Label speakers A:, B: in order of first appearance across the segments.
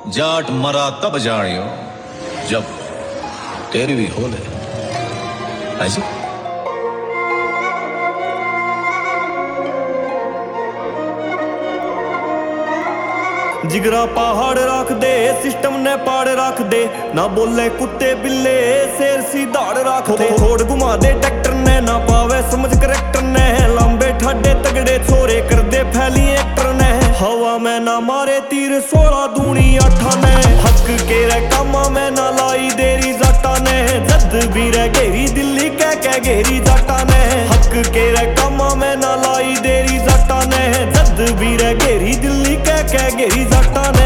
A: जाट मरा तब जानियो जब तेरी भी हो ले ऐसी।
B: जिगरा पहाड़ रख दे सिस्टम ने पाड़ रख दे ना बोले कुत्ते बिल्ले शेर सी दाड़ रख दे। थोड़ घुमा दे ट्रैक्टर ने ना पावे समझ करेक्टर ने लंबे ठाडे तगड़े छोरे कर दे फैली एक्टर ने हवा में ना मारे तीर 16 दूनी 8 ने हक के रे कामा में ना लाई देरी जाटा ने जद भी रे घेरी दिल्ली कह घेरी जाटा ने हक के रे कामा में ना लाई देरी जाटा ने जद भी रे घेरी दिल्ली कह घेरी जाटा ने।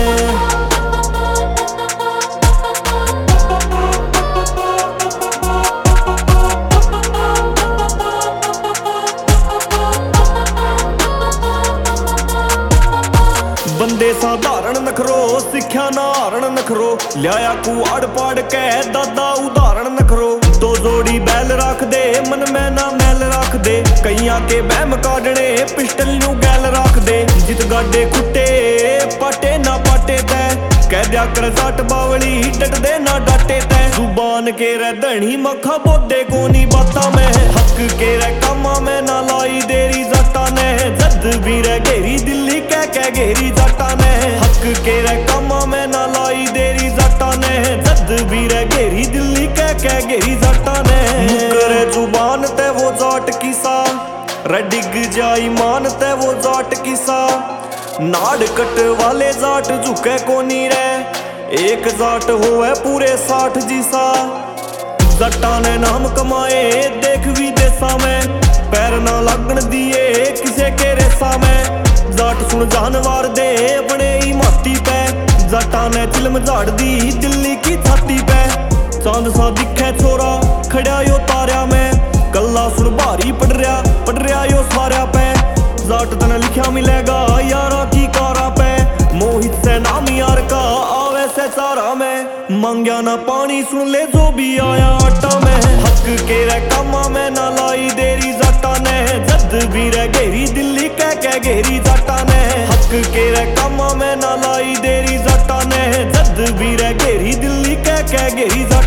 B: बंदे साधारण नखरो सिक्ख्या ना हारण नखरो लिया कुआड़ पाड़ के दादा उदाहरण नखरो। दो जोड़ी बैल रख दे मन में ना मैल रख दे कईया के बहम काटने पिस्टल न्यू गैल रख दे जित गाडे खुट्टे पाटे ना पाटे तै कह दिया कर जाट बावली डट दे ना डाटे तै जुबान के रे धनी मखा बोदे कोनी बाता में हक के रे कामा में ना लाई देरी जाटा ने जद भी रे घेरी दिल्ली कह घेरी जाटा ने हक के रे कामा में ना लाई देरी जाटा ने जद भी रे घेरी दिल्ली कह घेरी जाटा ने। मुकरे जुबान ते वो जाट किसा रे डिग जाई मान ते वो जाट किसा नाड़ कट वाले जाट झुके कोनी रे एक जाट होवे पूरे 60 जीसा जट्टा ने नाम कमाए देख विदेशा में पैर ना लगन दिए किसे के रेसा में जाट सुन जानवर दे बने ही माती पे जाटा ने चिलम झाड़ दी दिल्ली की छाती पे चांद सा दिखे छोरा खड़ा यो तारिया में कल्ला सुन भारी पड़ रहा यो सारा पे जाट तने लिखा मिलेगा यारा की कारा पे मोहित से नाम यार का आवे से चारा में मांग्या ना पानी सुन ले जो भी आया आटा में हक के रे कामा में ना लाई देरी जाटा ने जद भी रे घेरी दिल्ली कह घेरी जाटा ने हक के रे कामा में ना लाई देरी जाटा ने जद भी रे घेरी दिल्ली कह घेरी जाटा।